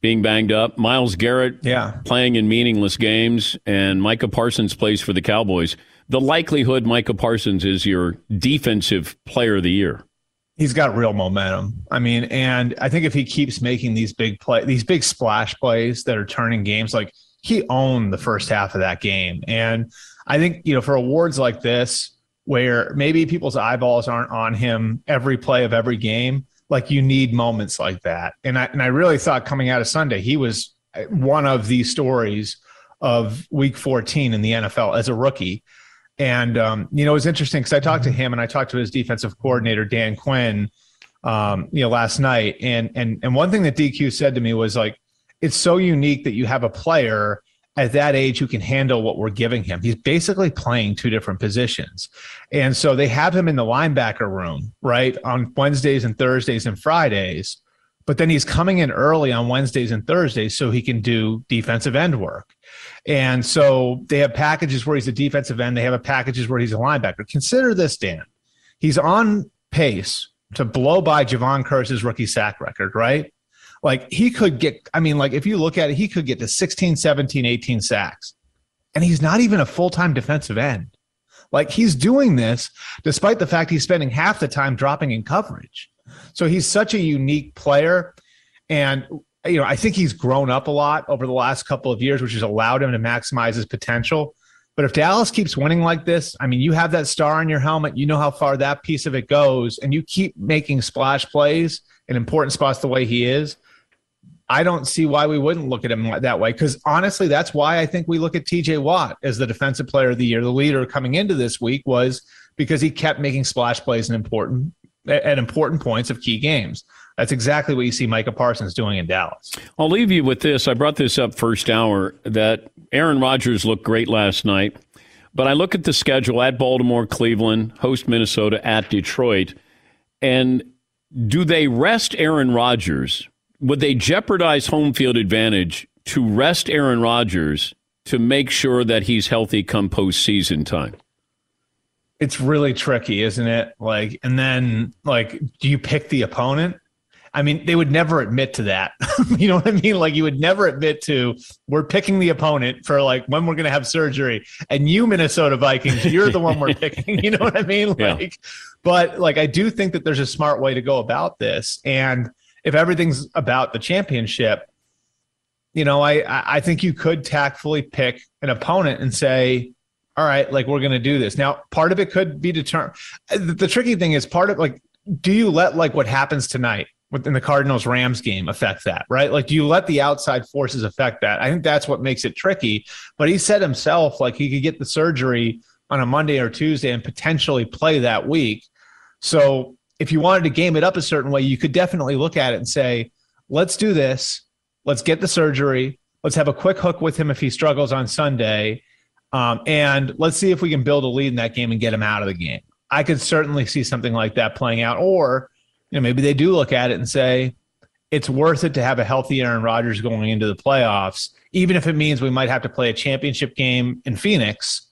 being banged up. Myles Garrett yeah. playing in meaningless games, and Micah Parsons plays for the Cowboys. The likelihood Micah Parsons is your defensive player of the year. He's got real momentum. I mean, and I think if he keeps making these big play, these big splash plays that are turning games, like he owned the first half of that game. And I think, you know, for awards like this, where maybe people's eyeballs aren't on him every play of every game, like you need moments like that. And I and I really thought coming out of Sunday, he was one of the stories of week fourteen in the N F L as a rookie. And, um, you know, it was interesting because I talked to him and I talked to his defensive coordinator, Dan Quinn, um, you know, last night. And, and, and one thing that D Q said to me was like, it's so unique that you have a player at that age who can handle what we're giving him. He's basically playing two different positions. And so they have him in the linebacker room, right, on Wednesdays and Thursdays and Fridays. But then he's coming in early on Wednesdays and Thursdays so he can do defensive end work. And so they have packages where he's a defensive end. They have a packages where he's a linebacker. Consider this, Dan. He's on pace to blow by Javon Curse's rookie sack record, right? Like he could get, I mean, like if you look at it, he could get to sixteen, seventeen, eighteen sacks. And he's not even a full-time defensive end. Like he's doing this despite the fact he's spending half the time dropping in coverage. So he's such a unique player. And you know, I think he's grown up a lot over the last couple of years, which has allowed him to maximize his potential. But if Dallas keeps winning like this, I mean, you have that star on your helmet, you know how far that piece of it goes, and you keep making splash plays in important spots the way he is, I don't see why we wouldn't look at him that way. Because honestly, that's why I think we look at T J Watt as the defensive player of the year. The leader coming into this week was because he kept making splash plays in important at important points of key games. That's exactly what you see Micah Parsons doing in Dallas. I'll leave you with this. I brought this up first hour that Aaron Rodgers looked great last night, but I look at the schedule at Baltimore, Cleveland, host Minnesota, at Detroit, and do they rest Aaron Rodgers? Would they jeopardize home field advantage to rest Aaron Rodgers to make sure that he's healthy come postseason time? It's really tricky, isn't it? Like, and then like, do you pick the opponent? I mean, they would never admit to that. You know what I mean? Like you would never admit to, we're picking the opponent for like when we're going to have surgery, and you Minnesota Vikings, you're the one we're picking. You know what I mean? Yeah. Like, but like, I do think that there's a smart way to go about this. And if everything's about the championship, you know, I, I think you could tactfully pick an opponent and say, all right, like we're going to do this. Now, part of it could be determined. The, the tricky thing is part of like, do you let like what happens tonight in the Cardinals-Rams game affect that, right? Like, do you let the outside forces affect that? I think that's what makes it tricky. But he said himself, like, he could get the surgery on a Monday or Tuesday and potentially play that week. So if you wanted to game it up a certain way, you could definitely look at it and say, let's do this. Let's get the surgery. Let's have a quick hook with him if he struggles on Sunday. Um, and let's see if we can build a lead in that game and get him out of the game. I could certainly see something like that playing out. Or you know, maybe they do look at it and say, it's worth it to have a healthy Aaron Rodgers going into the playoffs, even if it means we might have to play a championship game in Phoenix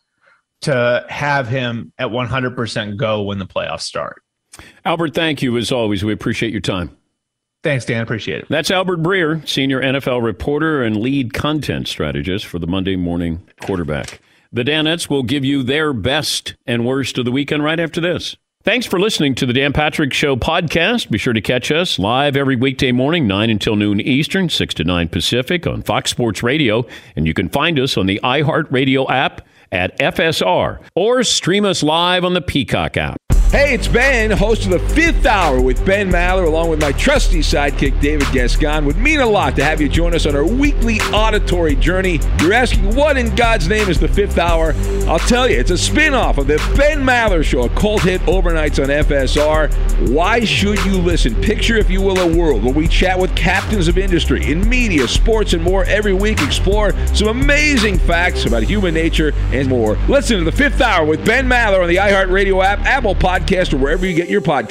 to have him at one hundred percent go when the playoffs start. Albert, thank you as always. We appreciate your time. Thanks, Dan. Appreciate it. That's Albert Breer, senior N F L reporter and lead content strategist for the Monday Morning Quarterback. The Danettes will give you their best and worst of the weekend right after this. Thanks for listening to the Dan Patrick Show podcast. Be sure to catch us live every weekday morning, nine until noon Eastern, six to nine Pacific on Fox Sports Radio. And you can find us on the iHeartRadio app at F S R or stream us live on the Peacock app. Hey, it's Ben, host of the Fifth Hour with Ben Maller, along with my trusty sidekick, David Gascon. Would mean a lot to have you join us on our weekly auditory journey. You're asking, what in God's name is the Fifth Hour? I'll tell you, it's a spin-off of the Ben Maller Show, a cult hit overnights on F S R. Why should you listen? Picture, if you will, a world where we chat with captains of industry in media, sports, and more every week. Explore some amazing facts about human nature and more. Listen to the Fifth Hour with Ben Maller on the iHeartRadio app, Apple Podcast, or wherever you get your podcasts.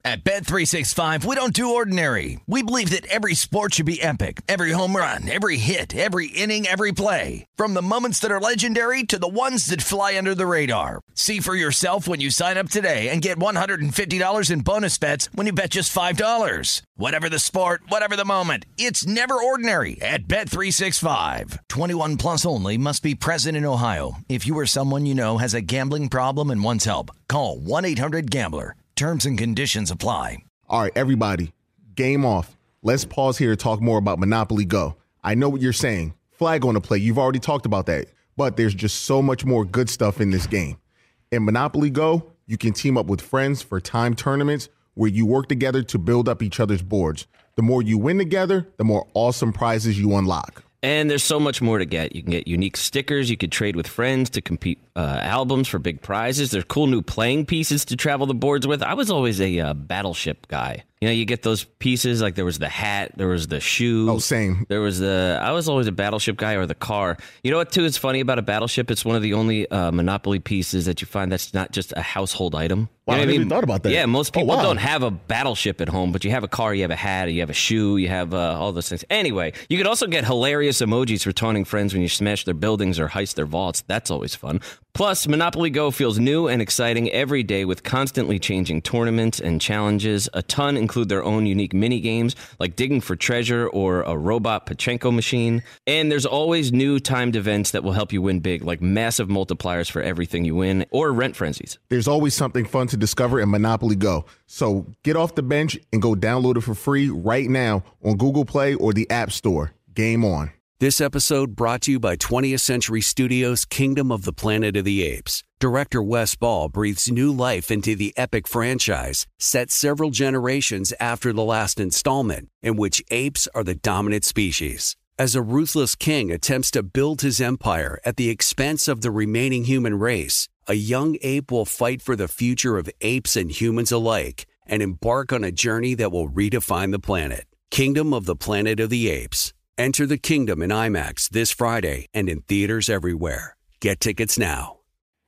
At Bet three sixty-five, we don't do ordinary. We believe that every sport should be epic. Every home run, every hit, every inning, every play. From the moments that are legendary to the ones that fly under the radar. See for yourself when you sign up today and get one hundred fifty dollars in bonus bets when you bet just five dollars. Whatever the sport, whatever the moment, it's never ordinary at Bet three sixty-five. twenty-one plus only. Must be present in Ohio. If you or someone you know has a gambling problem and wants help, call one eight hundred gambler. Terms and conditions apply. All right, everybody, game off. Let's pause here to talk more about Monopoly Go. I know what you're saying. Flag on the play. You've already talked about that. But there's just so much more good stuff in this game. In Monopoly Go, you can team up with friends for timed tournaments where you work together to build up each other's boards. The more you win together, the more awesome prizes you unlock. And there's so much more to get. You can get unique stickers. You could trade with friends to compete uh, albums for big prizes. There's cool new playing pieces to travel the boards with. I was always a uh, Battleship guy. You know, you get those pieces, like there was the hat, there was the shoe. Oh, same. There was the, I was always a Battleship guy, or the car. You know what, too, is funny about a Battleship? It's one of the only uh, Monopoly pieces that you find that's not just a household item. Wow, You know I what never even thought about that. Yeah, most Oh, people wow. don't have a Battleship at home, but you have a car, you have a hat, you have a shoe, you have uh, all those things. Anyway, you could also get hilarious emojis for taunting friends when you smash their buildings or heist their vaults. That's always fun. Plus, Monopoly Go feels new and exciting every day with constantly changing tournaments and challenges. A ton include their own unique mini games, like digging for treasure or a robot Pachinko machine. And there's always new timed events that will help you win big, like massive multipliers for everything you win, or rent frenzies. There's always something fun to discover in Monopoly Go. So get off the bench and go download it for free right now on Google Play or the App Store. Game on. This episode brought to you by twentieth Century Studios' Kingdom of the Planet of the Apes. Director Wes Ball breathes new life into the epic franchise, set several generations after the last installment, in which apes are the dominant species. As a ruthless king attempts to build his empire at the expense of the remaining human race, a young ape will fight for the future of apes and humans alike and embark on a journey that will redefine the planet. Kingdom of the Planet of the Apes. Enter the kingdom in IMAX this Friday and in theaters everywhere. Get tickets now.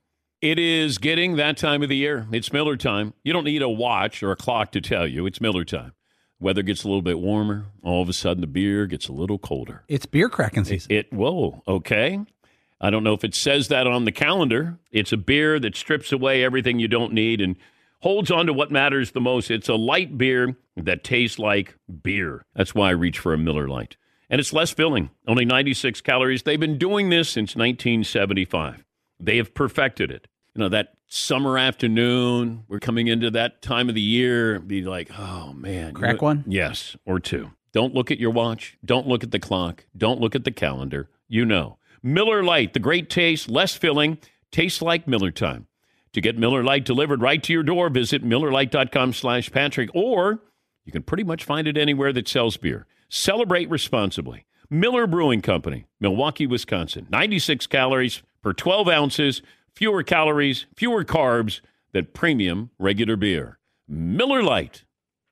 It is getting that time of the year. It's Miller time. You don't need a watch or a clock to tell you. It's Miller time. Weather gets a little bit warmer. All of a sudden, the beer gets a little colder. It's beer cracking season. It, it whoa, okay. I don't know if it says that on the calendar. It's a beer that strips away everything you don't need and holds on to what matters the most. It's a light beer that tastes like beer. That's why I reach for a Miller Lite. And it's less filling, only ninety-six calories. They've been doing this since nineteen seventy-five. They have perfected it. You know, that summer afternoon, we're coming into that time of the year, be like, oh, man. Crack you know, one? Yes, or two. Don't look at your watch. Don't look at the clock. Don't look at the calendar. You know. Miller Lite, the great taste, less filling, tastes like Miller time. To get Miller Lite delivered right to your door, visit MillerLite.com slash Patrick, or you can pretty much find it anywhere that sells beer. Celebrate responsibly. Miller Brewing Company, Milwaukee, Wisconsin. ninety-six calories per twelve ounces, fewer calories, fewer carbs than premium regular beer. Miller Lite.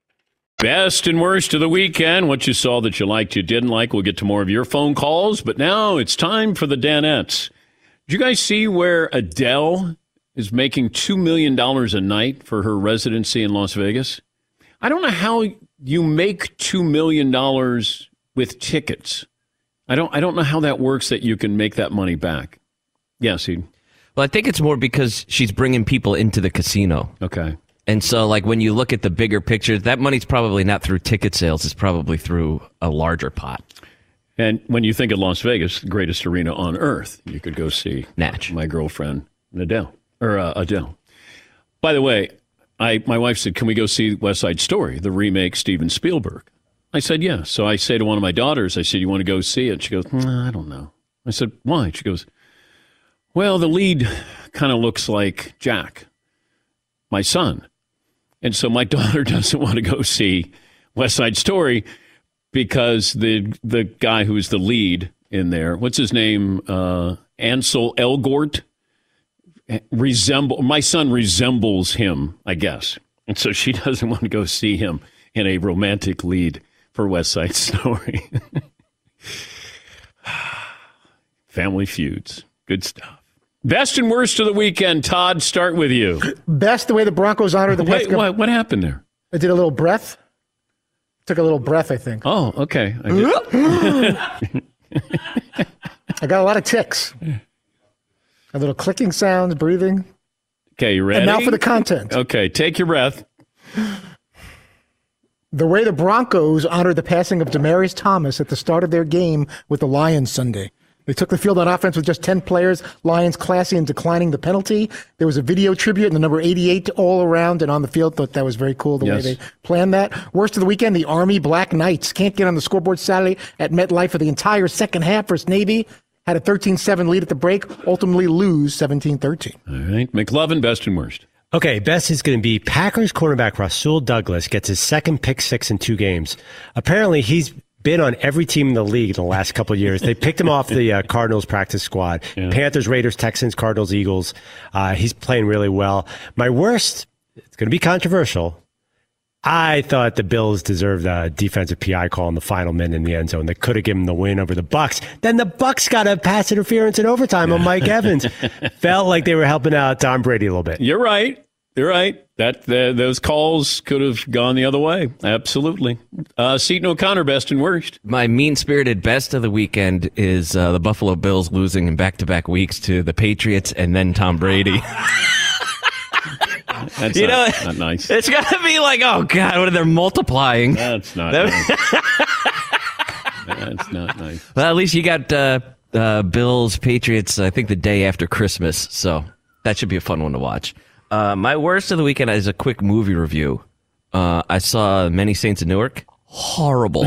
Best and worst of the weekend. What you saw that you liked, you didn't like. We'll get to more of your phone calls, but now it's time for the Danettes. Did you guys see where Adele is making two million dollars a night for her residency in Las Vegas? I don't know how you make two million dollars with tickets. I don't I don't know how that works, that you can make that money back. Yes, he. Well, I think it's more because she's bringing people into the casino. Okay. And so, like, when you look at the bigger picture, that money's probably not through ticket sales. It's probably through a larger pot. And when you think of Las Vegas, the greatest arena on earth, you could go see Natch, my girlfriend, Adele. Or uh, Adele. By the way, I my wife said, can we go see West Side Story, the remake Steven Spielberg? I said, yes. Yeah. So I say to one of my daughters, I said, you want to go see it? She goes, nah, I don't know. I said, why? She goes, well, the lead kind of looks like Jack, my son. And so my daughter doesn't want to go see West Side Story because the the guy who's the lead in there, what's his name? Uh, Ansel Elgort, resemble my son resembles him, I guess. And so she doesn't want to go see him in a romantic lead for West Side Story. Family Feuds. Good stuff. Best and worst of the weekend. Todd, start with you. Best and worst of the weekend. Todd, start with you. Best, the way the Broncos honor the Wait, West. What, what happened there? I did a little breath. Took a little breath, I think. Oh, okay. I, I got a lot of ticks. A little clicking sounds, breathing. Okay, you ready? And now for the content. Okay, take your breath. The way the Broncos honored the passing of Demaryius Thomas at the start of their game with the Lions Sunday. They took the field on offense with just ten players. Lions classy in declining the penalty. There was a video tribute and the number eighty-eight all around and on the field. Thought that was very cool the Yes. way they planned that. Worst of the weekend, the Army Black Knights can't get on the scoreboard Saturday at MetLife for the entire second half versus Navy. Had a thirteen seven lead at the break, ultimately lose seventeen thirteen. All right. McLovin, best and worst. Okay, best is going to be Packers cornerback Rasul Douglas gets his second pick six in two games. Apparently, he's been on every team in the league in the last couple of years. They picked him off the uh, Cardinals practice squad. Yeah. Panthers, Raiders, Texans, Cardinals, Eagles. Uh, he's playing really well. My worst, it's going to be controversial. I thought the Bills deserved a defensive P I call in the final minute in the end zone. They could have given them the win over the Bucs. Then the Bucs got a pass interference in overtime on Mike Evans. Felt like they were helping out Tom Brady a little bit. You're right. You're right. That uh, those calls could have gone the other way. Absolutely. Uh, Seton O'Connor, best and worst. My mean-spirited best of the weekend is uh, the Buffalo Bills losing in back-to-back weeks to the Patriots and then Tom Brady. That's you not, know, not nice. It's got to be like, oh, God, what are they multiplying? That's not That- nice. That's not nice. Well, at least you got uh, uh, Bills, Patriots, I think the day after Christmas. So that should be a fun one to watch. Uh, my worst of the weekend is a quick movie review. Uh, I saw Many Saints of Newark. Horrible.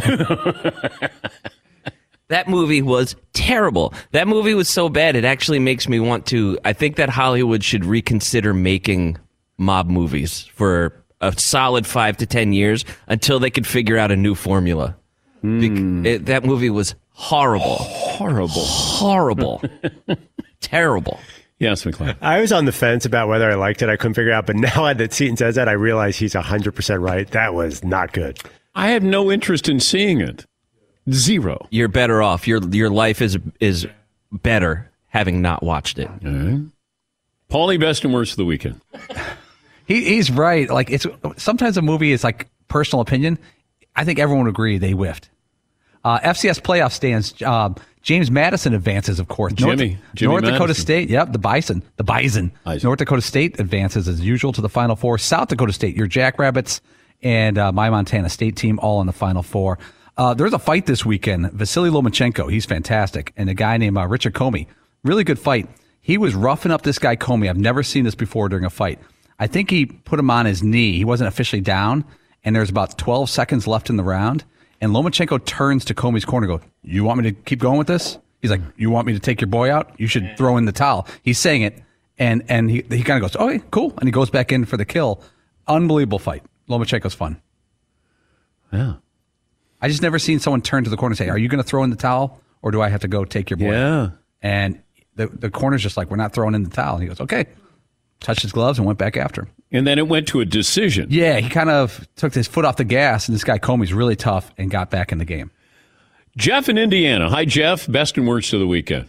That movie was terrible. That movie was so bad, it actually makes me want to... I think that Hollywood should reconsider making mob movies for a solid five to ten years until they could figure out a new formula. Mm. It, that movie was horrible. Horrible. Horrible. Terrible. Yes, McLean. I was on the fence about whether I liked it. I couldn't figure it out. But now that Seton says that, I realize he's one hundred percent right. That was not good. I had no interest in seeing it. Zero. You're better off. Your your life is is better having not watched it. All right. Paulie, best and worst of the weekend. He, he's right. Like it's sometimes a movie is like personal opinion. I think everyone would agree they whiffed. Uh, F C S playoff stands. Uh, James Madison advances, of course. Jimmy. North, Jimmy North Dakota Madison. State. Yep, the Bison. The Bison. Bison. North Dakota State advances as usual to the Final Four. South Dakota State, your Jackrabbits, and uh, my Montana State team all in the Final Four. Uh, there's a fight this weekend. Vasily Lomachenko, he's fantastic, and a guy named uh, Richard Comey. Really good fight. He was roughing up this guy Comey. I've never seen this before during a fight. I think he put him on his knee. He wasn't officially down, and there's about twelve seconds left in the round. And Lomachenko turns to Comey's corner and goes, "You want me to keep going with this?" He's like, "You want me to take your boy out? You should throw in the towel." He's saying it, and and he he kind of goes, "Okay, cool," and he goes back in for the kill. Unbelievable fight. Lomachenko's fun. Yeah. I just never seen someone turn to the corner and say, "Are you going to throw in the towel, or do I have to go take your boy?" Yeah. And the the corner's just like, "We're not throwing in the towel." And he goes, "Okay." Touched his gloves and went back after him. And then it went to a decision. Yeah, he kind of took his foot off the gas, and this guy Comey's really tough and got back in the game. Jeff in Indiana. Hi, Jeff. Best and worst of the weekend.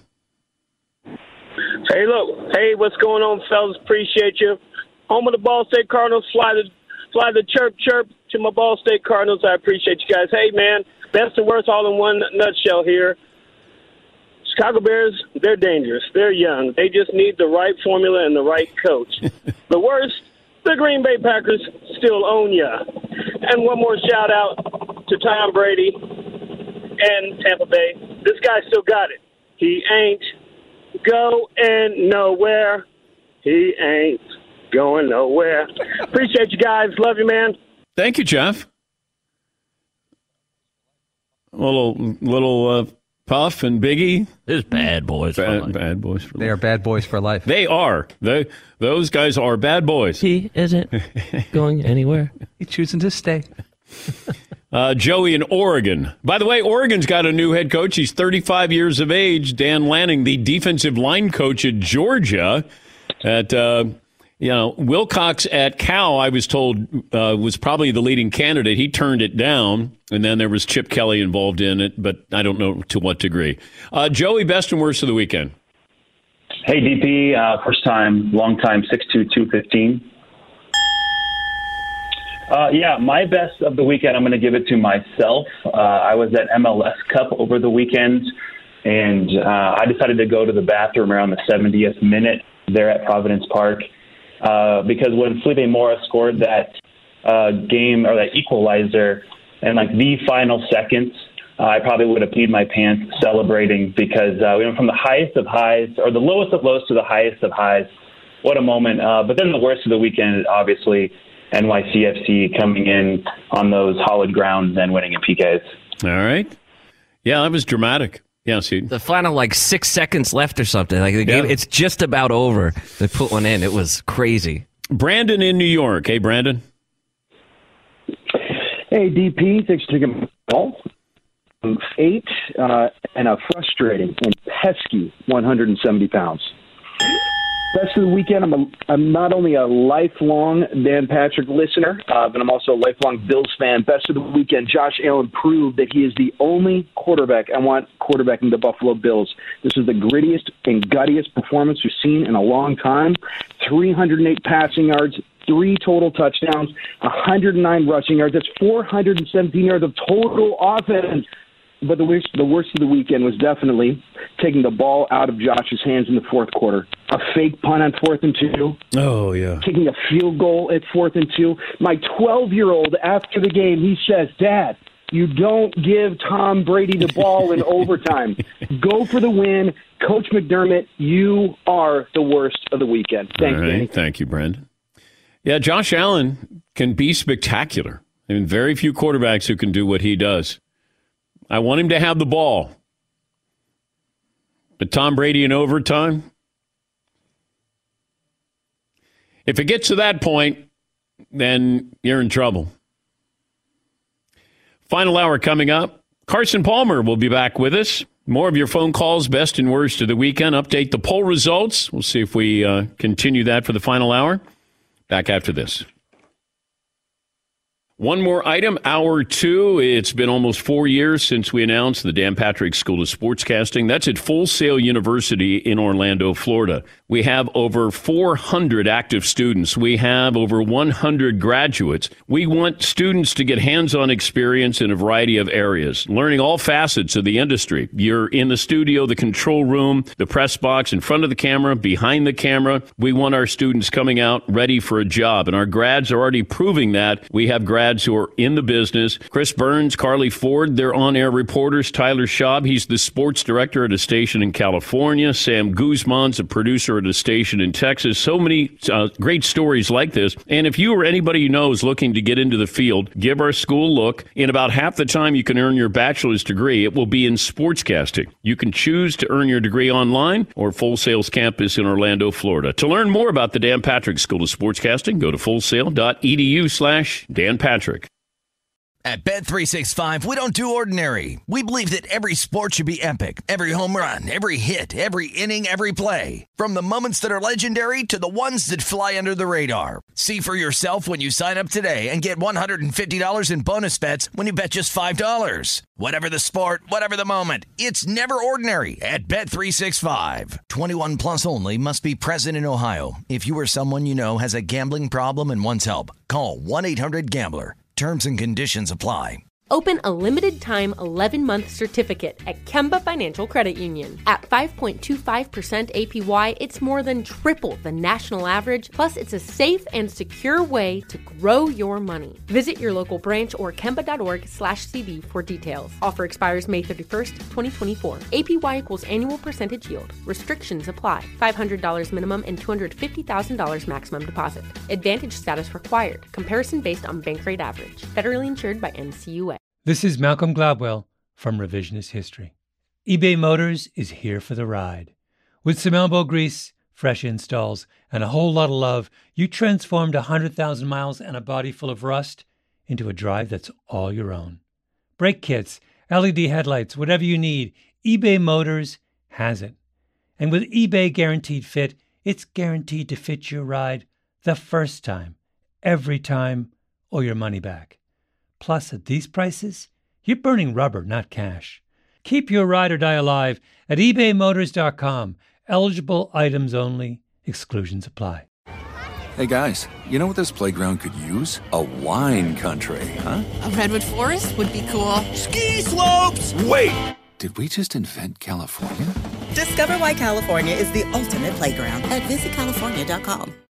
Hey, look. Hey, what's going on, fellas? Appreciate you. Home of the Ball State Cardinals. Fly the, fly the chirp, chirp to my Ball State Cardinals. I appreciate you guys. Hey, man, best and worst all in one nutshell here. Chicago Bears, they're dangerous. They're young. They just need the right formula and the right coach. The worst, the Green Bay Packers still own ya. And one more shout out to Tom Brady and Tampa Bay. This guy still got it. He ain't going nowhere. He ain't going nowhere. Appreciate you guys. Love you, man. Thank you, Jeff. A little, little uh, Puff and Biggie. There's bad boys. Bad, for life. bad boys. For They are bad boys for life. They are. They, those guys are bad boys. He isn't going anywhere. He's choosing to stay. Uh, Joey in Oregon. By the way, Oregon's got a new head coach. He's thirty-five years of age. Dan Lanning, the defensive line coach at Georgia. At uh, you know, Wilcox at Cal, I was told, uh, was probably the leading candidate. He turned it down, and then there was Chip Kelly involved in it, but I don't know to what degree. Uh, Joey, best and worst of the weekend. Hey, D P, uh, first time, long time, six two, two fifteen. Uh, yeah, my best of the weekend, I'm going to give it to myself. Uh, I was at M L S Cup over the weekend, and uh, I decided to go to the bathroom around the seventieth minute there at Providence Park uh, because when Felipe Mora scored that uh, game or that equalizer in like the final seconds, uh, I probably would have peed my pants celebrating because uh, we went from the highest of highs or the lowest of lows to the highest of highs. What a moment. Uh, but then the worst of the weekend, obviously, N Y C F C coming in on those hallowed grounds and winning in P Ks. All right. Yeah, that was dramatic. Yeah, see. The final, like, six seconds left or something. Like the game, Yeah. it's just about over. They put one in. It was crazy. Brandon in New York. Hey, Brandon. Hey, D P. Thanks for taking my call. I'm eight uh, and a frustrating and pesky one hundred seventy pounds. Best of the weekend. I'm a, I'm not only a lifelong Dan Patrick listener, uh, but I'm also a lifelong Bills fan. Best of the weekend. Josh Allen proved that he is the only quarterback I want quarterbacking the Buffalo Bills. This is the grittiest and guttiest performance we've seen in a long time. three hundred eight passing yards, three total touchdowns, one hundred nine rushing yards. That's four hundred seventeen yards of total offense. But the worst, the worst of the weekend was definitely taking the ball out of Josh's hands in the fourth quarter. A fake punt on fourth and two. Oh, yeah. Kicking a field goal at fourth and two. My twelve-year-old, after the game, he says, Dad, you don't give Tom Brady the ball in overtime. Go for the win. Coach McDermott, you are the worst of the weekend. Thanks, All right. Danny. Thank you, Brandon. Yeah, Josh Allen can be spectacular. I mean, very few quarterbacks who can do what he does. I want him to have the ball. But Tom Brady in overtime? If it gets to that point, then you're in trouble. Final hour coming up. Carson Palmer will be back with us. More of your phone calls, best and worst of the weekend. Update the poll results. We'll see if we uh, continue that for the final hour. Back after this. One more item, hour two. It's been almost four years since we announced the Dan Patrick School of Sportscasting. That's at Full Sail University in Orlando, Florida. We have over four hundred active students. We have over one hundred graduates. We want students to get hands-on experience in a variety of areas, learning all facets of the industry. You're in the studio, the control room, the press box, in front of the camera, behind the camera. We want our students coming out ready for a job, and our grads are already proving that. We have grads who are in the business. Chris Burns, Carly Ford, they're on-air reporters. Tyler Schaub, he's the sports director at a station in California. Sam Guzman's a producer at a station in Texas. So many uh, great stories like this. And if you or anybody you know is looking to get into the field, give our school a look. In about half the time you can earn your bachelor's degree, it will be in sportscasting. You can choose to earn your degree online or Full Sail's campus in Orlando, Florida. To learn more about the Dan Patrick School of Sportscasting, go to fullsail.edu slash Dan Patrick. At Bet three sixty-five, we don't do ordinary. We believe that every sport should be epic. Every home run, every hit, every inning, every play. From the moments that are legendary to the ones that fly under the radar. See for yourself when you sign up today and get one hundred fifty dollars in bonus bets when you bet just five dollars. Whatever the sport, whatever the moment, it's never ordinary at Bet three sixty-five. twenty-one plus only. Must be present in Ohio. If you or someone you know has a gambling problem and wants help, call one eight hundred gambler. Terms and conditions apply. Open a limited-time eleven-month certificate at Kemba Financial Credit Union. At five point two five percent A P Y, it's more than triple the national average, plus it's a safe and secure way to grow your money. Visit your local branch or kemba.org slash CD for details. Offer expires May thirty-first, twenty twenty-four. A P Y equals annual percentage yield. Restrictions apply. five hundred dollars minimum and two hundred fifty thousand dollars maximum deposit. Advantage status required. Comparison based on bank rate average. Federally insured by N C U A. This is Malcolm Gladwell from Revisionist History. eBay Motors is here for the ride. With some elbow grease, fresh installs, and a whole lot of love, you transformed one hundred thousand miles and a body full of rust into a drive that's all your own. Brake kits, L E D headlights, whatever you need, eBay Motors has it. And with eBay Guaranteed Fit, it's guaranteed to fit your ride the first time, every time, or your money back. Plus, at these prices, you're burning rubber, not cash. Keep your ride or die alive at ebay motors dot com. Eligible items only. Exclusions apply. Hey guys, you know what this playground could use? A wine country, huh? A redwood forest would be cool. Ski slopes! Wait! Did we just invent California? Discover why California is the ultimate playground at visit california dot com.